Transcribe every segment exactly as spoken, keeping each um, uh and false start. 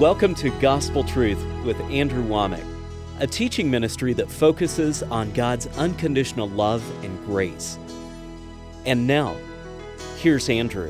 Welcome to Gospel Truth with Andrew Womack, a teaching ministry that focuses on God's unconditional love and grace. And now, here's Andrew.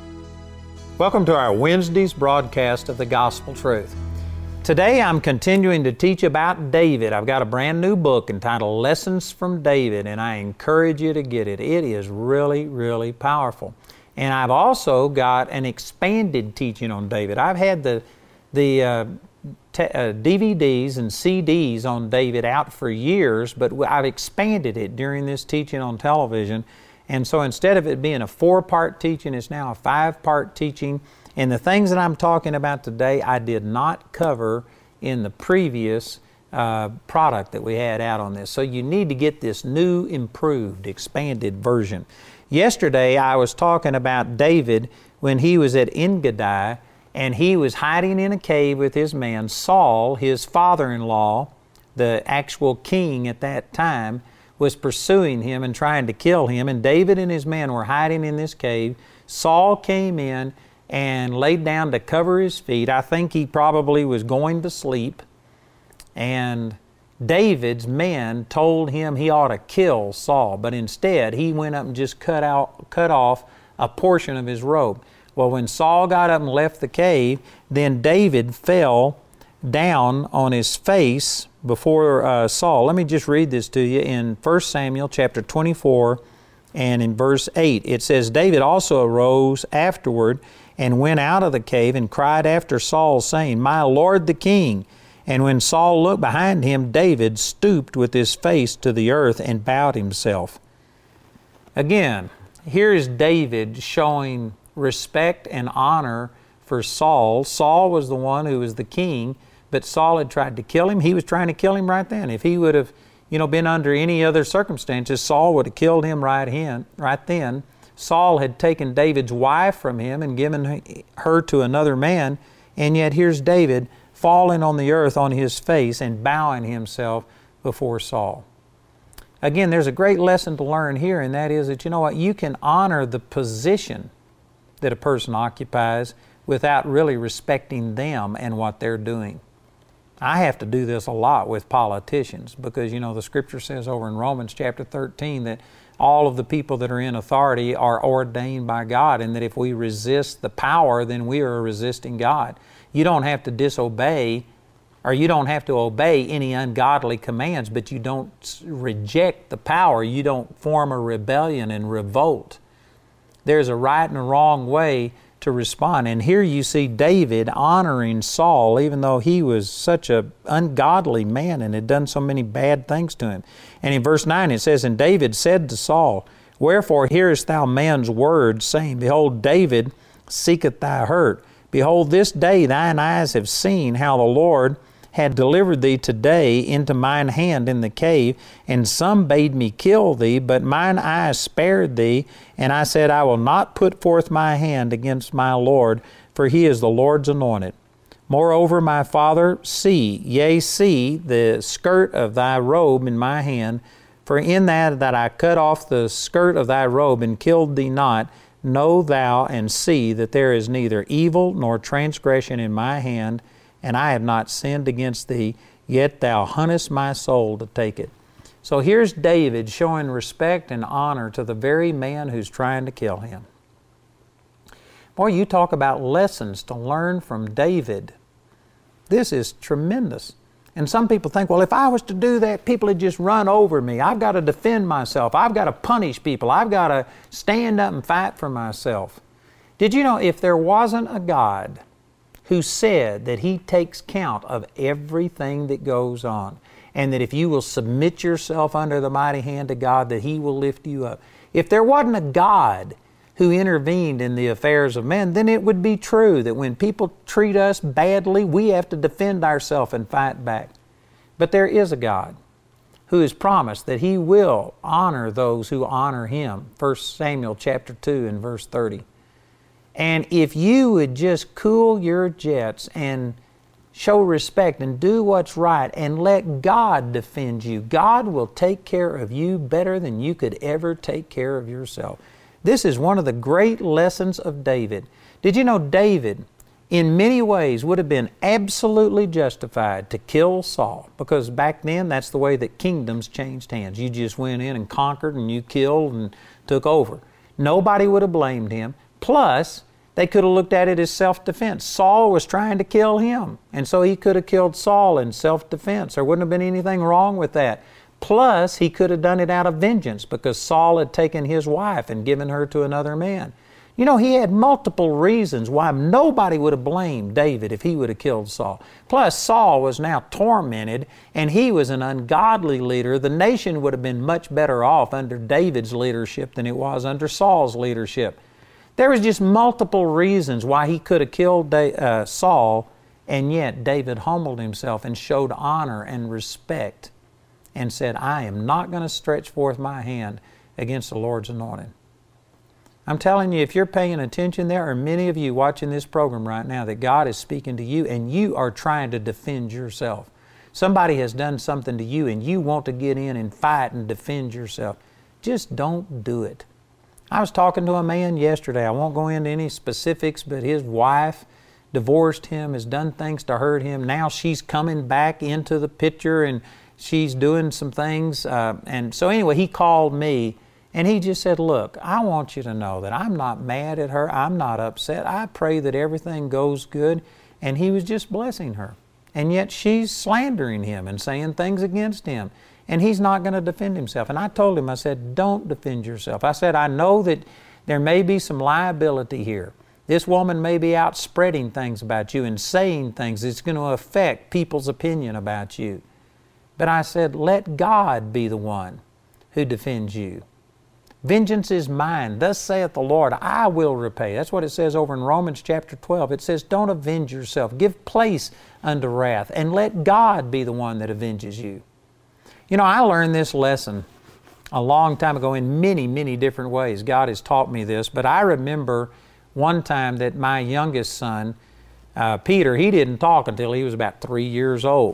Welcome to our Wednesday's broadcast of the Gospel Truth. Today I'm continuing to teach about David. I've got a brand new book entitled Lessons from David, and I encourage you to get it. It is really, really powerful. And I've also got an expanded teaching on David. I've had the the uh, te- uh, D V Ds and C Ds on David out for years, but I've expanded it during this teaching on television. And so instead of it being a four-part teaching, it's now a five-part teaching. And the things that I'm talking about today, I did not cover in the previous uh, product that we had out on this. So you need to get this new, improved, expanded version. Yesterday, I was talking about David when he was at En-gedi, and he was hiding in a cave with his man Saul. His father-in-law, the actual king at that time, was pursuing him and trying to kill him. And David and his men were hiding in this cave. Saul came in and laid down to cover his feet. I think he probably was going to sleep. And David's men told him he ought to kill Saul, but instead he went up and just cut out, cut off a portion of his robe. Well, when Saul got up and left the cave, then David fell down on his face before uh, Saul. Let me just read this to you in First Samuel chapter twenty-four and in verse eight. It says, David also arose afterward and went out of the cave and cried after Saul, saying, My Lord the king. And when Saul looked behind him, David stooped with his face to the earth and bowed himself. Again, here is David showing respect and honor for Saul. Saul was the one who was the king, but Saul had tried to kill him. He was trying to kill him right then. If he would have, you know, been under any other circumstances, Saul would have killed him right, in, right then. Saul had taken David's wife from him and given her to another man, and yet here's David falling on the earth on his face and bowing himself before Saul. Again, there's a great lesson to learn here, and that is that, you know what, you can honor the position that a person occupies without really respecting them and what they're doing. I have to do this a lot with politicians because, you know, the Scripture says over in Romans chapter thirteen that all of the people that are in authority are ordained by God, and that if we resist the power, then we are resisting God. You don't have to disobey, or you don't have to obey any ungodly commands, but you don't reject the power. You don't form a rebellion and revolt. There's a right and a wrong way to respond. And here you see David honoring Saul, even though he was such an ungodly man and had done so many bad things to him. And in verse nine it says, And David said to Saul, Wherefore hearest thou man's words, saying, Behold, David seeketh thy hurt. Behold, this day thine eyes have seen how the Lord had delivered thee today into mine hand in the cave, and some bade me kill thee, but mine eyes spared thee, and I said, I will not put forth my hand against my Lord, for he is the Lord's anointed. Moreover, my father, see, yea, see the skirt of thy robe in my hand, for in that that I cut off the skirt of thy robe and killed thee not, know thou and see that there is neither evil nor transgression in my hand, and I have not sinned against thee, yet thou huntest my soul to take it. So here's David showing respect and honor to the very man who's trying to kill him. Boy, you talk about lessons to learn from David. This is tremendous. And some people think, well, if I was to do that, people would just run over me. I've got to defend myself. I've got to punish people. I've got to stand up and fight for myself. Did you know if there wasn't a God who said that He takes count of everything that goes on, and that if you will submit yourself under the mighty hand of God, that He will lift you up. If there wasn't a God who intervened in the affairs of men, then it would be true that when people treat us badly, we have to defend ourselves and fight back. But there is a God who has promised that He will honor those who honor Him. First Samuel chapter two and verse thirty. And if you would just cool your jets and show respect and do what's right and let God defend you, God will take care of you better than you could ever take care of yourself. This is one of the great lessons of David. Did you know David in many ways would have been absolutely justified to kill Saul, because back then that's the way that kingdoms changed hands. You just went in and conquered and you killed and took over. Nobody would have blamed him. Plus, they could have looked at it as self-defense. Saul was trying to kill him, and so he could have killed Saul in self-defense. There wouldn't have been anything wrong with that. Plus, he could have done it out of vengeance because Saul had taken his wife and given her to another man. You know, he had multiple reasons why nobody would have blamed David if he would have killed Saul. Plus, Saul was now tormented, and he was an ungodly leader. The nation would have been much better off under David's leadership than it was under Saul's leadership. There was just multiple reasons why he could have killed da- uh, Saul, and yet David humbled himself and showed honor and respect and said, I am not going to stretch forth my hand against the Lord's anointed. I'm telling you, if you're paying attention, there are many of you watching this program right now that God is speaking to you, and you are trying to defend yourself. Somebody has done something to you and you want to get in and fight and defend yourself. Just don't do it. I was talking to a man yesterday. I won't go into any specifics, but his wife divorced him, has done things to hurt him. Now she's coming back into the picture and she's doing some things. Uh, and so anyway, he called me and he just said, look, I want you to know that I'm not mad at her. I'm not upset. I pray that everything goes good. And he was just blessing her. And yet she's slandering him and saying things against him. And he's not going to defend himself. And I told him, I said, don't defend yourself. I said, I know that there may be some liability here. This woman may be out spreading things about you and saying things that's going to affect people's opinion about you. But I said, let God be the one who defends you. Vengeance is mine. Thus saith the Lord, I will repay. That's what it says over in Romans chapter twelve. It says, don't avenge yourself. Give place unto wrath, and let God be the one that avenges you. You know, I learned this lesson a long time ago in many, many different ways. God has taught me this, but I remember one time that my youngest son, uh, Peter, he didn't talk until he was about three years old.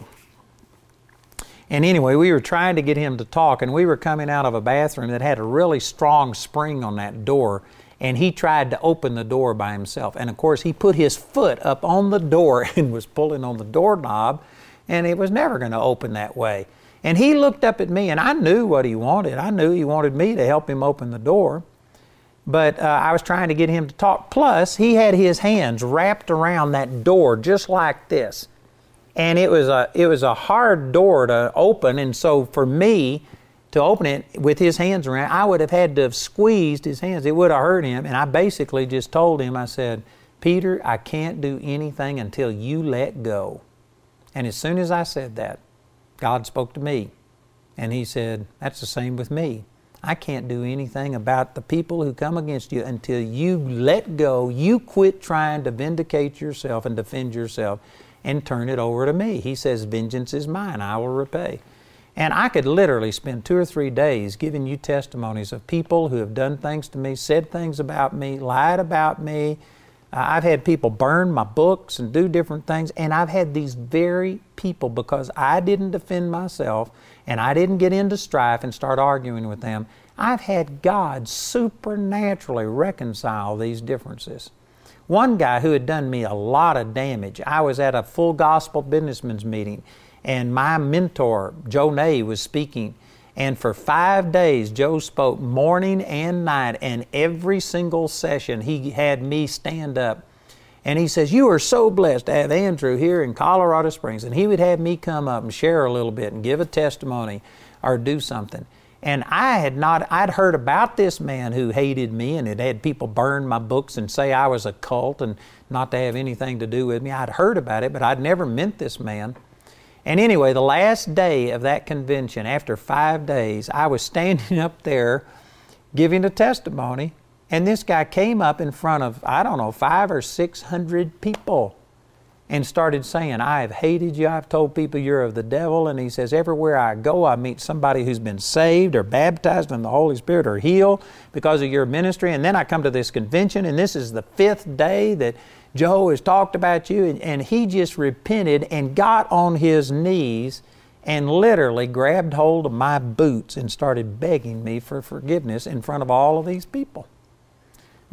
And anyway, we were trying to get him to talk, and we were coming out of a bathroom that had a really strong spring on that door, and he tried to open the door by himself. And of course, he put his foot up on the door and was pulling on the doorknob, and it was never going to open that way. And he looked up at me, and I knew what he wanted. I knew he wanted me to help him open the door. But uh, I was trying to get him to talk. Plus, he had his hands wrapped around that door just like this. And it was a it was a hard door to open, and so for me to open it with his hands around, I would have had to have squeezed his hands. It would have hurt him, and I basically just told him, I said, Peter, I can't do anything until you let go. And as soon as I said that, God spoke to me, and He said, that's the same with me. I can't do anything about the people who come against you until you let go, you quit trying to vindicate yourself and defend yourself, and turn it over to me. He says, vengeance is mine, I will repay. And I could literally spend two or three days giving you testimonies of people who have done things to me, said things about me, lied about me. Uh, I've had people burn my books and do different things, and I've had these very people, because I didn't defend myself and I didn't get into strife and start arguing with them, I've had God supernaturally reconcile these differences. One guy who had done me a lot of damage, I was at a Full Gospel Businessmen's meeting, and my mentor, Joe Ney, was speaking. And for five days, Joe spoke morning and night, and every single session he had me stand up. And he says, you are so blessed to have Andrew here in Colorado Springs. And he would have me come up and share a little bit and give a testimony or do something. And I had not, I'd heard about this man who hated me and had had people burn my books and say I was a cult and not to have anything to do with me. I'd heard about it, but I'd never met this man. And anyway, the last day of that convention, after five days, I was standing up there giving a testimony, and this guy came up in front of, I don't know, five or six hundred people and started saying, I have hated you. I've told people you're of the devil. And he says, everywhere I go, I meet somebody who's been saved or baptized in the Holy Spirit or healed because of your ministry. And then I come to this convention, and this is the fifth day that Joe has talked about you. And, and he just repented and got on his knees and literally grabbed hold of my boots and started begging me for forgiveness in front of all of these people.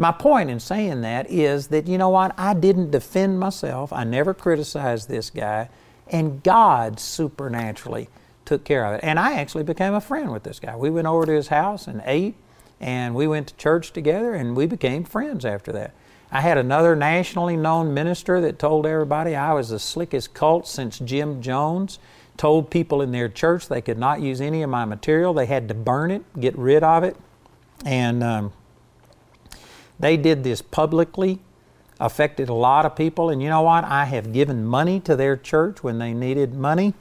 My point in saying that is that, you know what, I didn't defend myself. I never criticized this guy, and God supernaturally took care of it. And I actually became a friend with this guy. We went over to his house and ate, and we went to church together, and we became friends after that. I had another nationally known minister that told everybody I was the slickest cult since Jim Jones, told people in their church they could not use any of my material. They had to burn it, get rid of it. And um, they did this publicly, affected a lot of people. And you know what? I have given money to their church when they needed money.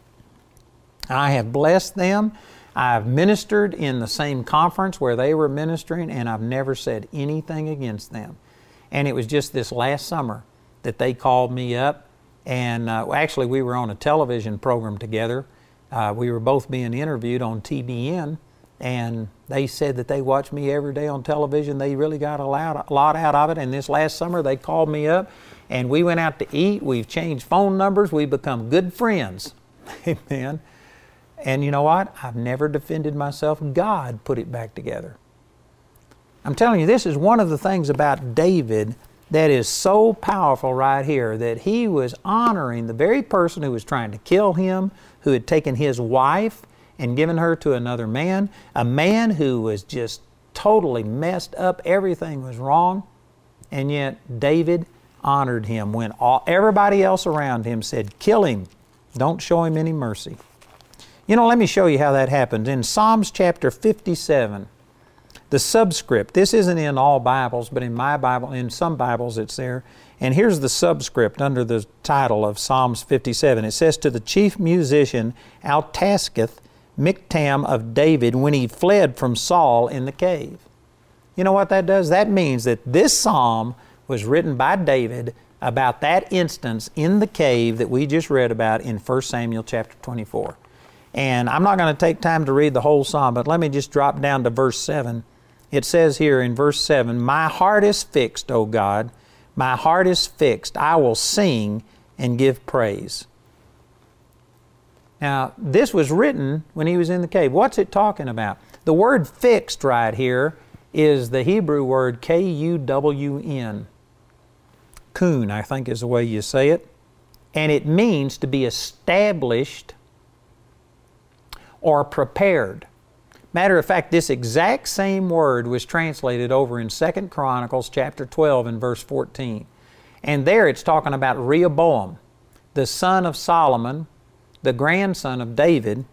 I have blessed them. I've ministered in the same conference where they were ministering, and I've never said anything against them. And it was just this last summer that they called me up, and uh, actually we were on a television program together. Uh, we were both being interviewed on T B N, and they said that they watched me every day on television. They really got a lot, a lot out of it, and this last summer they called me up, and we went out to eat. We've changed phone numbers. We've become good friends. Amen. And you know what? I've never defended myself. God put it back together. I'm telling you, this is one of the things about David that is so powerful right here, that he was honoring the very person who was trying to kill him, who had taken his wife and given her to another man, a man who was just totally messed up. Everything was wrong. And yet David honored him when all, everybody else around him said, kill him. Don't show him any mercy. You know, let me show you how that happens. In Psalms chapter fifty-seven, the subscript, this isn't in all Bibles, but in my Bible, in some Bibles it's there. And here's the subscript under the title of Psalms fifty-seven. It says, to the chief musician Altasketh, Miktam of David, when he fled from Saul in the cave. You know what that does? That means that this psalm was written by David about that instance in the cave that we just read about in First Samuel chapter twenty-four. And I'm not going to take time to read the whole psalm, but let me just drop down to verse seven. It says here in verse seven, my heart is fixed, O God, my heart is fixed. I will sing and give praise. Now, this was written when he was in the cave. What's it talking about? The word fixed right here is the Hebrew word K U W N. Kun, I think is the way you say it. And it means to be established or prepared. Matter of fact, this exact same word was translated over in Second Chronicles chapter twelve and verse fourteen. And there it's talking about Rehoboam, the son of Solomon, the grandson of David.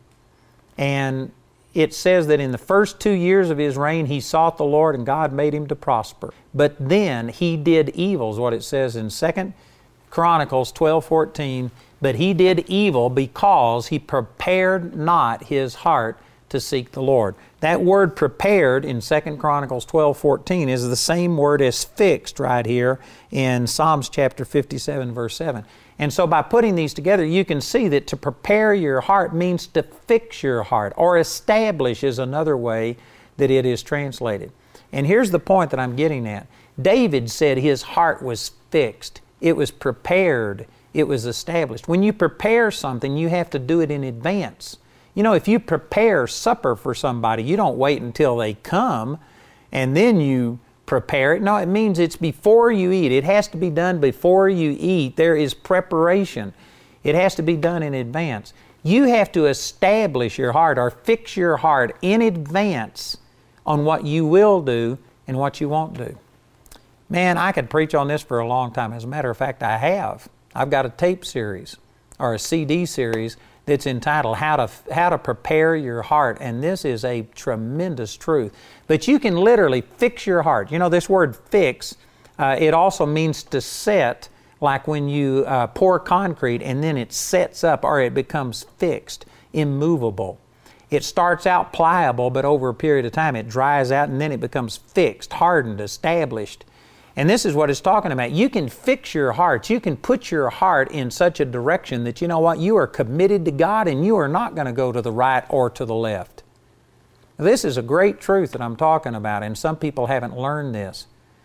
And it says that in the first two years of his reign, he sought the Lord and God made him to prosper. But then he did evil, is what it says in Second Chronicles twelve fourteen. But he did evil because he prepared not his heart to seek the Lord. That word prepared in Second Chronicles twelve fourteen is the same word as fixed right here in Psalms chapter fifty-seven verse seven. And so by putting these together, you can see that to prepare your heart means to fix your heart, or establish is another way that it is translated. And here's the point that I'm getting at. David said his heart was fixed. It was prepared. It was established. When you prepare something, you have to do it in advance. You know, if you prepare supper for somebody, you don't wait until they come and then you prepare it. No, it means it's before you eat. It has to be done before you eat. There is preparation. It has to be done in advance. You have to establish your heart or fix your heart in advance on what you will do and what you won't do. Man, I could preach on this for a long time. As a matter of fact, I have. I've got a tape series or a C D series that's entitled How to, How to Prepare Your Heart, and this is a tremendous truth. But you can literally fix your heart. You know, this word fix, uh, it also means to set, like when you uh, pour concrete and then it sets up or it becomes fixed, immovable. It starts out pliable, but over a period of time it dries out and then it becomes fixed, hardened, established. And this is what it's talking about. You can fix your heart. You can put your heart in such a direction that, you know what, you are committed to God and you are not going to go to the right or to the left. This is a great truth that I'm talking about, and some people haven't learned this.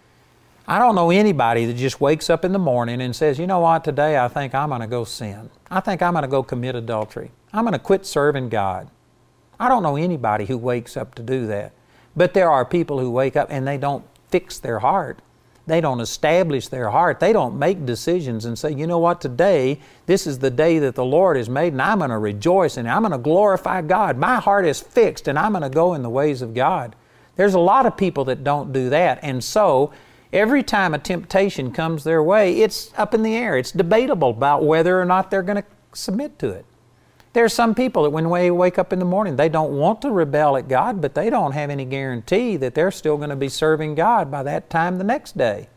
I don't know anybody that just wakes up in the morning and says, you know what, today I think I'm going to go sin. I think I'm going to go commit adultery. I'm going to quit serving God. I don't know anybody who wakes up to do that. But there are people who wake up and they don't fix their heart. They don't establish their heart. They don't make decisions and say, you know what, today, this is the day that the Lord has made, and I'm going to rejoice and I'm going to glorify God. My heart is fixed, and I'm going to go in the ways of God. There's a lot of people that don't do that, and so every time a temptation comes their way, it's up in the air. It's debatable about whether or not they're going to submit to it. There are some people that when they wake up in the morning, they don't want to rebel at God, but they don't have any guarantee that they're still going to be serving God by that time the next day.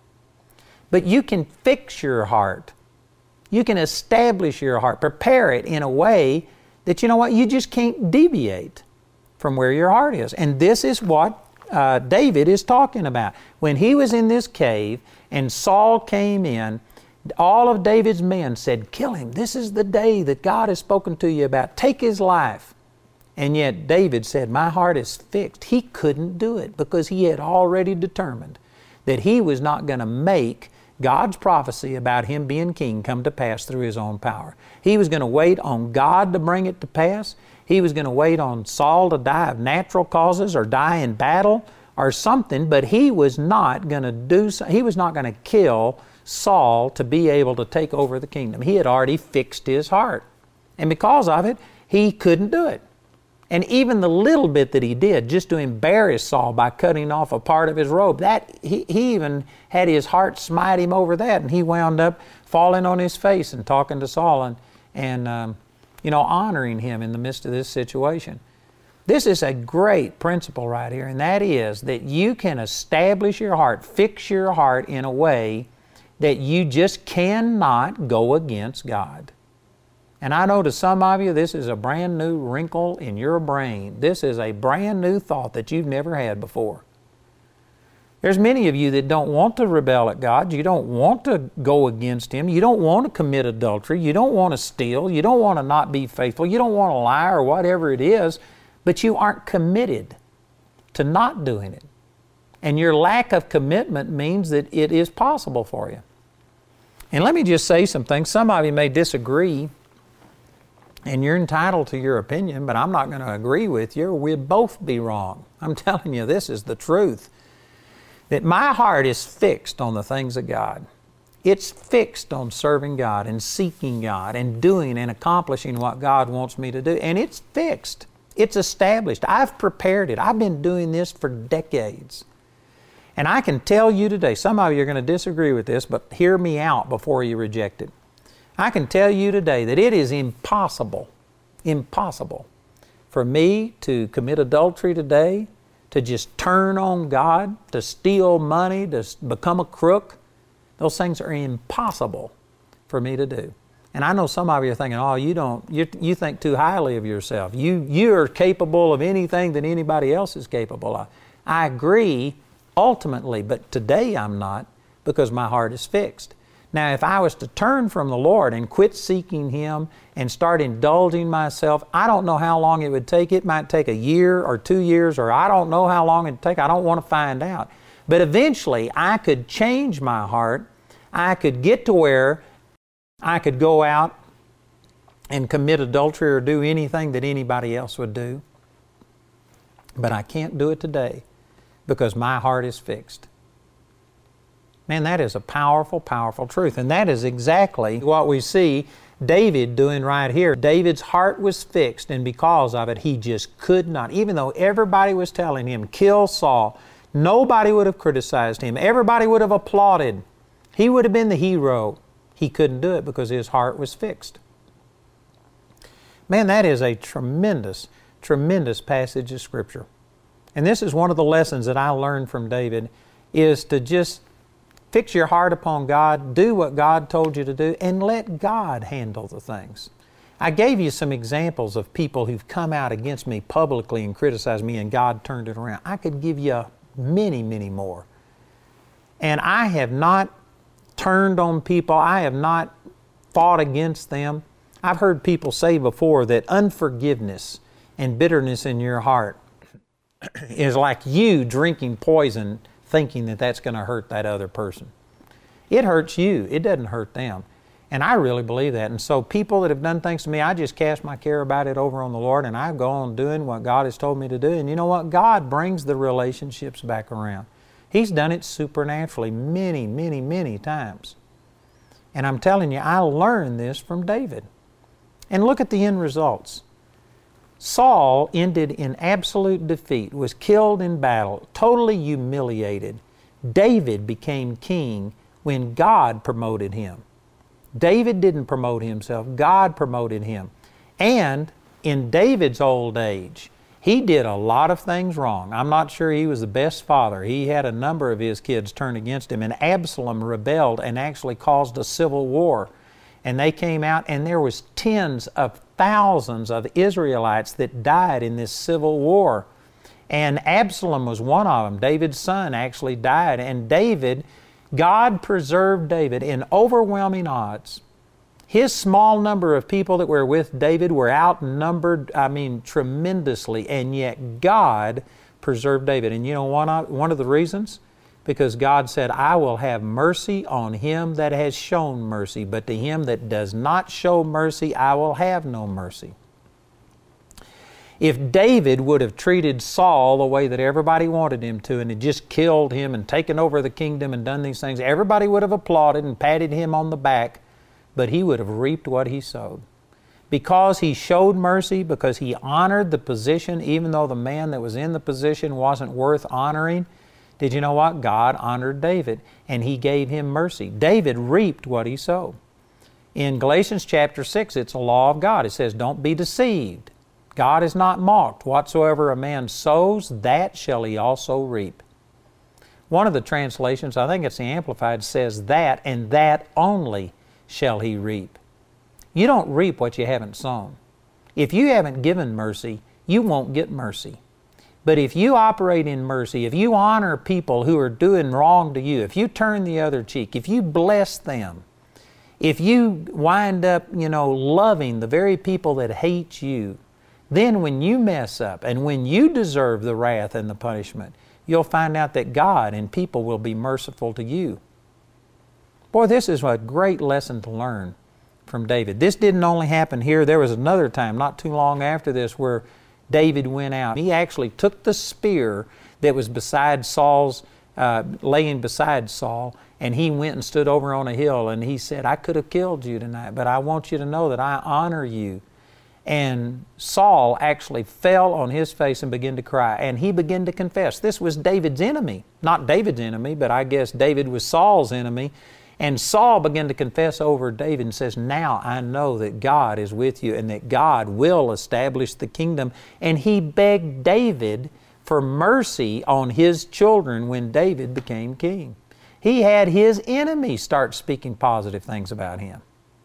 But you can fix your heart. You can establish your heart, prepare it in a way that, you know what, you just can't deviate from where your heart is. And this is what uh, David is talking about. When he was in this cave and Saul came in, all of David's men said, kill him. This is the day that God has spoken to you about. Take his life. And yet David said, my heart is fixed. He couldn't do it because he had already determined that he was not going to make God's prophecy about him being king come to pass through his own power. He was going to wait on God to bring it to pass. He was going to wait on Saul to die of natural causes or die in battle or something, but he was not going to do so, he was not going to kill Saul to be able to take over the kingdom. He had already fixed his heart. And because of it, he couldn't do it. And even the little bit that he did, just to embarrass Saul by cutting off a part of his robe, that he, he even had his heart smite him over that, and he wound up falling on his face and talking to Saul and, and um, you know, honoring him in the midst of this situation. This is a great principle right here, and that is that you can establish your heart, fix your heart in a way that you just cannot go against God. And I know to some of you this is a brand new wrinkle in your brain. This is a brand new thought that you've never had before. There's many of you that don't want to rebel at God. You don't want to go against Him. You don't want to commit adultery. You don't want to steal. You don't want to not be faithful. You don't want to lie or whatever it is, but you aren't committed to not doing it. And your lack of commitment means that it is possible for you. And let me just say some things. Some of you may disagree, and you're entitled to your opinion, but I'm not going to agree with you, or we'll both be wrong. I'm telling you, this is the truth. That my heart is fixed on the things of God. It's fixed on serving God and seeking God and doing and accomplishing what God wants me to do. And it's fixed. It's established. I've prepared it. I've been doing this for decades. And I can tell you today, some of you are going to disagree with this, but hear me out before you reject it. I can tell you today that it is impossible, impossible for me to commit adultery today, to just turn on God, to steal money, to become a crook. Those things are impossible for me to do. And I know some of you are thinking, oh, you don't, you, you think too highly of yourself. You, you are capable of anything that anybody else is capable of. I agree ultimately, but today I'm not, because my heart is fixed. Now, if I was to turn from the Lord and quit seeking Him and start indulging myself, I don't know how long it would take. It might take a year or two years, or I don't know how long it would take. I don't want to find out. But eventually, I could change my heart. I could get to where I could go out and commit adultery or do anything that anybody else would do. But I can't do it today because my heart is fixed. Man, that is a powerful, powerful truth. And that is exactly what we see David doing right here. David's heart was fixed, and because of it, he just could not. Even though everybody was telling him, kill Saul, nobody would have criticized him. Everybody would have applauded. He would have been the hero. He couldn't do it because his heart was fixed. Man, that is a tremendous, tremendous passage of Scripture. And this is one of the lessons that I learned from David, is to just fix your heart upon God, do what God told you to do, and let God handle the things. I gave you some examples of people who've come out against me publicly and criticized me, and God turned it around. I could give you many, many more. And I have not turned on people. I have not fought against them. I've heard people say before that unforgiveness and bitterness in your heart is like you drinking poison thinking that that's going to hurt that other person. It hurts you. It doesn't hurt them. And I really believe that. And so people that have done things to me, I just cast my care about it over on the Lord, and I go on doing what God has told me to do. And you know what? God brings the relationships back around. He's done it supernaturally many, many, many times. And I'm telling you, I learned this from David. And look at the end results. Saul ended in absolute defeat, was killed in battle, totally humiliated. David became king when God promoted him. David didn't promote himself, God promoted him. And in David's old age, he did a lot of things wrong. I'm not sure he was the best father. He had a number of his kids turn against him, and Absalom rebelled and actually caused a civil war. And they came out, and there was tens of thousands of Israelites that died in this civil war. And Absalom was one of them. David's son actually died. And David, God preserved David in overwhelming odds. His small number of people that were with David were outnumbered, I mean, tremendously, and yet God preserved David. And you know one of, one of the reasons? Because God said, I will have mercy on him that has shown mercy, but to him that does not show mercy, I will have no mercy. If David would have treated Saul the way that everybody wanted him to, and had just killed him and taken over the kingdom and done these things, everybody would have applauded and patted him on the back, but he would have reaped what he sowed. Because he showed mercy, because he honored the position, even though the man that was in the position wasn't worth honoring, did you know what? God honored David, and He gave him mercy. David reaped what he sowed. In Galatians chapter six, it's a law of God. It says, don't be deceived. God is not mocked. Whatsoever a man sows, that shall he also reap. One of the translations, I think it's the Amplified, says that, and that only shall he reap. You don't reap what you haven't sown. If you haven't given mercy, you won't get mercy. But if you operate in mercy, if you honor people who are doing wrong to you, if you turn the other cheek, if you bless them, if you wind up, you know, loving the very people that hate you, then when you mess up and when you deserve the wrath and the punishment, you'll find out that God and people will be merciful to you. Boy, this is a great lesson to learn from David. This didn't only happen here. There was another time, not too long after this, where David went out. He actually took the spear that was beside Saul's, uh, laying beside Saul, and he went and stood over on a hill, and he said, I could have killed you tonight, but I want you to know that I honor you. And Saul actually fell on his face and began to cry, and he began to confess. This was David's enemy. Not David's enemy, but I guess David was Saul's enemy. And Saul began to confess over David and says, now I know that God is with you and that God will establish the kingdom. And he begged David for mercy on his children when David became king. He had his enemies start speaking positive things about him.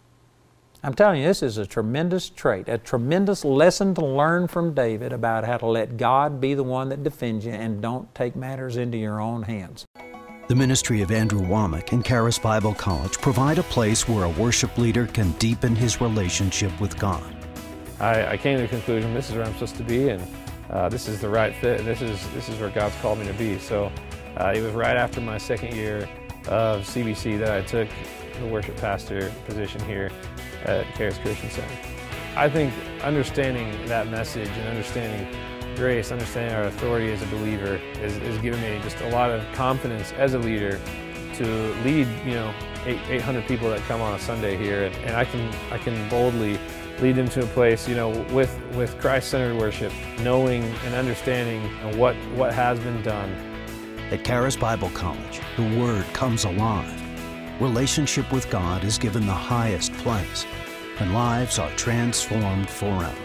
I'm telling you, this is a tremendous trait, a tremendous lesson to learn from David about how to let God be the one that defends you and don't take matters into your own hands. The ministry of Andrew Wommack and Charis Bible College provide a place where a worship leader can deepen his relationship with God. I, I came to the conclusion this is where I'm supposed to be, and uh, this is the right fit. This is this is where God's called me to be. So uh, it was right after my second year of C B C that I took the worship pastor position here at Charis Christian Center. I think understanding that message and understanding grace, understanding our authority as a believer is, is giving me just a lot of confidence as a leader to lead, you know, eight hundred people that come on a Sunday here, and, and I can I can boldly lead them to a place, you know, with with Christ-centered worship, knowing and understanding what what has been done. At Charis Bible College, the Word comes alive. Relationship with God is given the highest place, and lives are transformed forever.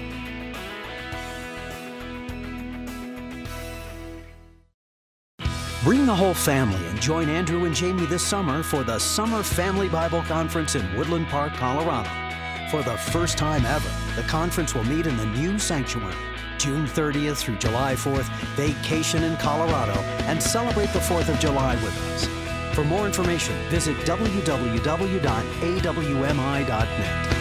Bring the whole family and join Andrew and Jamie this summer for the Summer Family Bible Conference in Woodland Park, Colorado. For the first time ever, the conference will meet in the new sanctuary. June thirtieth through July fourth, vacation in Colorado and celebrate the fourth of July with us. For more information, visit w w w dot a w m i dot net.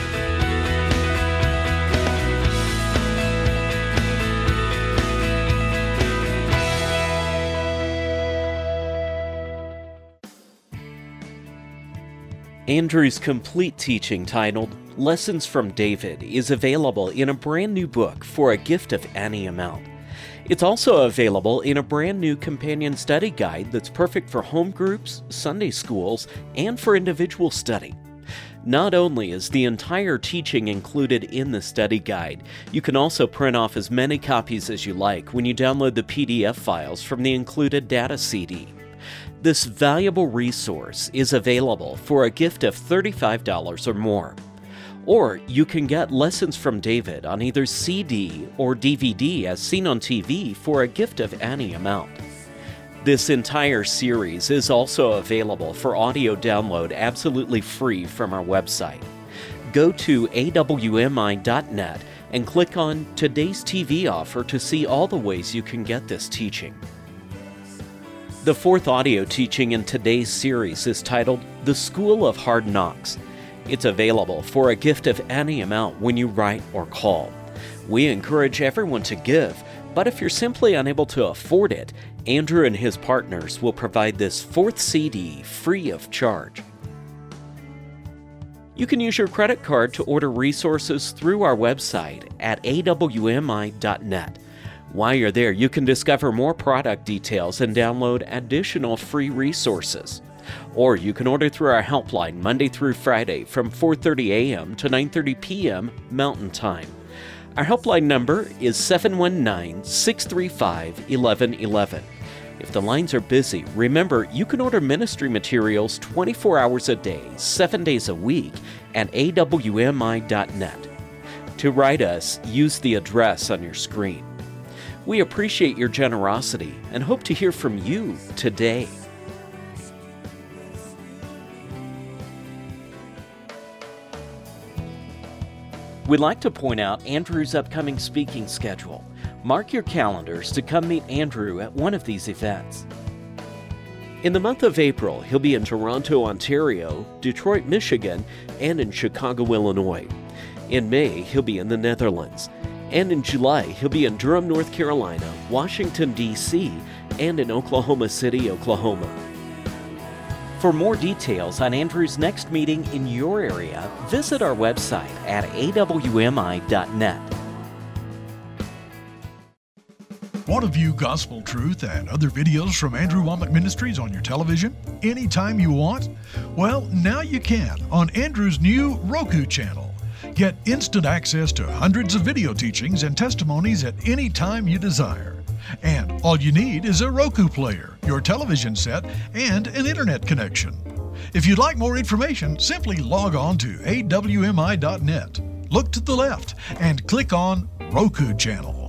Andrew's complete teaching titled Lessons from David is available in a brand new book for a gift of any amount. It's also available in a brand new companion study guide that's perfect for home groups, Sunday schools, and for individual study. Not only is the entire teaching included in the study guide, you can also print off as many copies as you like when you download the P D F files from the included data C D. This valuable resource is available for a gift of thirty-five dollars or more. Or you can get Lessons from David on either C D or D V D as seen on T V for a gift of any amount. This entire series is also available for audio download absolutely free from our website. Go to A W M I dot net and click on Today's T V Offer to see all the ways you can get this teaching. The fourth audio teaching in today's series is titled The School of Hard Knocks. It's available for a gift of any amount when you write or call. We encourage everyone to give, but if you're simply unable to afford it, Andrew and his partners will provide this fourth C D free of charge. You can use your credit card to order resources through our website at A W M I dot net. While you're there, you can discover more product details and download additional free resources. Or you can order through our helpline Monday through Friday from four thirty a.m. to nine thirty p.m. Mountain Time. Our helpline number is seven one nine, six three five, one one one one. If the lines are busy, remember you can order ministry materials twenty-four hours a day, seven days a week at A W M I dot net. To write us, use the address on your screen. We appreciate your generosity and hope to hear from you today. We'd like to point out Andrew's upcoming speaking schedule. Mark your calendars to come meet Andrew at one of these events. In the month of April, he'll be in Toronto, Ontario, Detroit, Michigan, and in Chicago, Illinois. In May, he'll be in the Netherlands. And in July, he'll be in Durham, North Carolina, Washington, D C, and in Oklahoma City, Oklahoma. For more details on Andrew's next meeting in your area, visit our website at A W M I dot net. Want to view Gospel Truth and other videos from Andrew Wommack Ministries on your television anytime you want? Well, now you can on Andrew's new Roku channel. Get instant access to hundreds of video teachings and testimonies at any time you desire. And all you need is a Roku player, your television set, and an internet connection. If you'd like more information, simply log on to A W M I dot net. Look to the left and click on Roku channel.